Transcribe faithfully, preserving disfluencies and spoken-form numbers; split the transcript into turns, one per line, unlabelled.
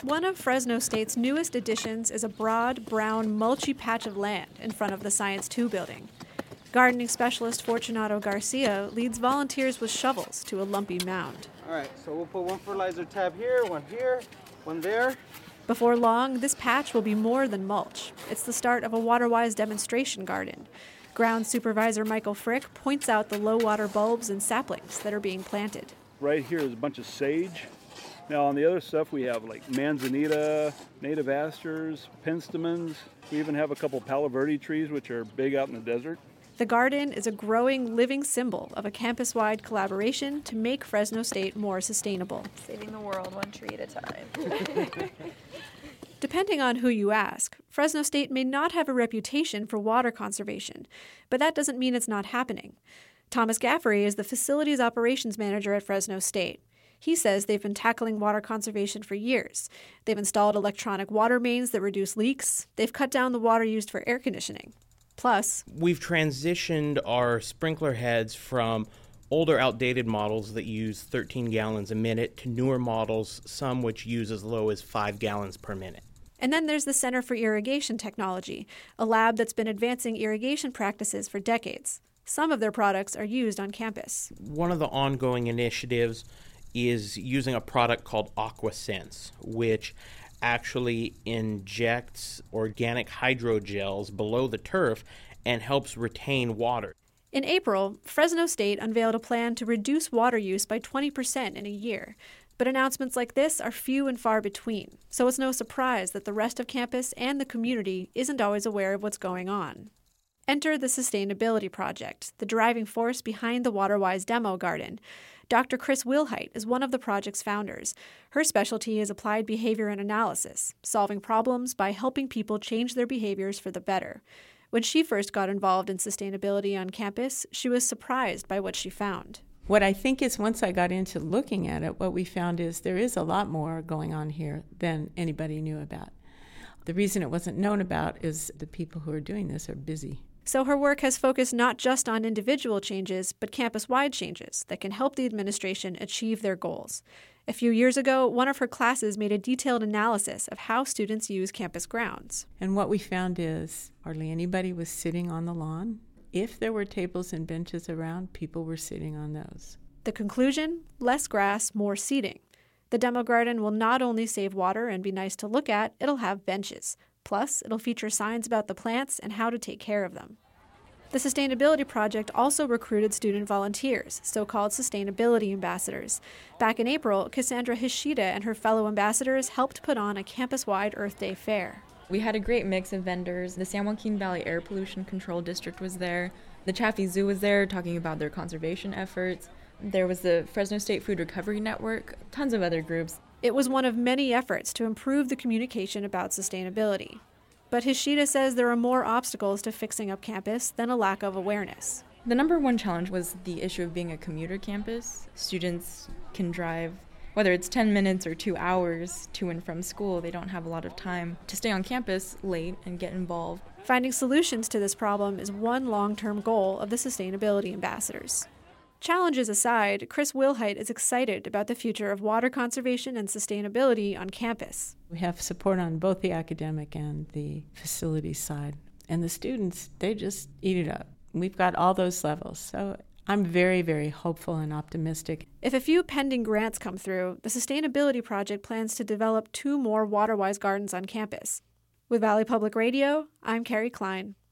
One of Fresno State's newest additions is a broad, brown, mulchy patch of land in front of the Science two building. Gardening specialist Fortunato Garcia leads volunteers with shovels to a lumpy mound.
All right, so we'll put one fertilizer tab here, one here, one there.
Before long, this patch will be more than mulch. It's the start of a water-wise demonstration garden. Ground Supervisor Michael Frick points out the low-water bulbs and saplings that are being planted.
Right here is a bunch of sage. Now on the other stuff we have like manzanita, native asters, penstemons. We even have a couple Palo Verde trees which are big out in the desert.
The garden is a growing, living symbol of a campus-wide collaboration to make Fresno State more sustainable.
Saving the world one tree at a time.
Depending on who you ask, Fresno State may not have a reputation for water conservation, but that doesn't mean it's not happening. Thomas Gaffery is the facilities operations manager at Fresno State. He says they've been tackling water conservation for years. They've installed electronic water mains that reduce leaks. They've cut down the water used for air conditioning. Plus,
we've transitioned our sprinkler heads from older, outdated models that use thirteen gallons a minute to newer models, some which use as low as five gallons per minute.
And then there's the Center for Irrigation Technology, a lab that's been advancing irrigation practices for decades. Some of their products are used on campus.
One of the ongoing initiatives is using a product called AquaSense, which actually injects organic hydrogels below the turf and helps retain water.
In April, Fresno State unveiled a plan to reduce water use by twenty percent in a year. But announcements like this are few and far between, so it's no surprise that the rest of campus and the community isn't always aware of what's going on. Enter the Sustainability Project, the driving force behind the WaterWise demo garden. Doctor Chris Wilhite is one of the project's founders. Her specialty is applied behavior and analysis, solving problems by helping people change their behaviors for the better. When she first got involved in sustainability on campus, she was surprised by what she found.
What I think is once I got into looking at it, what we found is there is a lot more going on here than anybody knew about. The reason it wasn't known about is the people who are doing this are busy.
So her work has focused not just on individual changes, but campus-wide changes that can help the administration achieve their goals. A few years ago, one of her classes made a detailed analysis of how students use campus grounds.
And what we found is hardly anybody was sitting on the lawn. If there were tables and benches around, people were sitting on those.
The conclusion? Less grass, more seating. The demo garden will not only save water and be nice to look at, it'll have benches. Plus, it'll feature signs about the plants and how to take care of them. The Sustainability Project also recruited student volunteers, so-called sustainability ambassadors. Back in April, Cassandra Hishida and her fellow ambassadors helped put on a campus-wide Earth Day fair.
We had a great mix of vendors. The San Joaquin Valley Air Pollution Control District was there. The Chaffee Zoo was there talking about their conservation efforts. There was the Fresno State Food Recovery Network, tons of other groups.
It was one of many efforts to improve the communication about sustainability. But Hishida says there are more obstacles to fixing up campus than a lack of awareness.
The number one challenge was the issue of being a commuter campus. Students can drive, whether it's ten minutes or two hours to and from school. They don't have a lot of time to stay on campus late and get involved.
Finding solutions to this problem is one long-term goal of the sustainability ambassadors. Challenges aside, Chris Wilhite is excited about the future of water conservation and sustainability on campus.
We have support on both the academic and the facilities side. And the students, they just eat it up. We've got all those levels. So I'm very, very hopeful and optimistic.
If a few pending grants come through, the Sustainability Project plans to develop two more WaterWise gardens on campus. With Valley Public Radio, I'm Carrie Klein.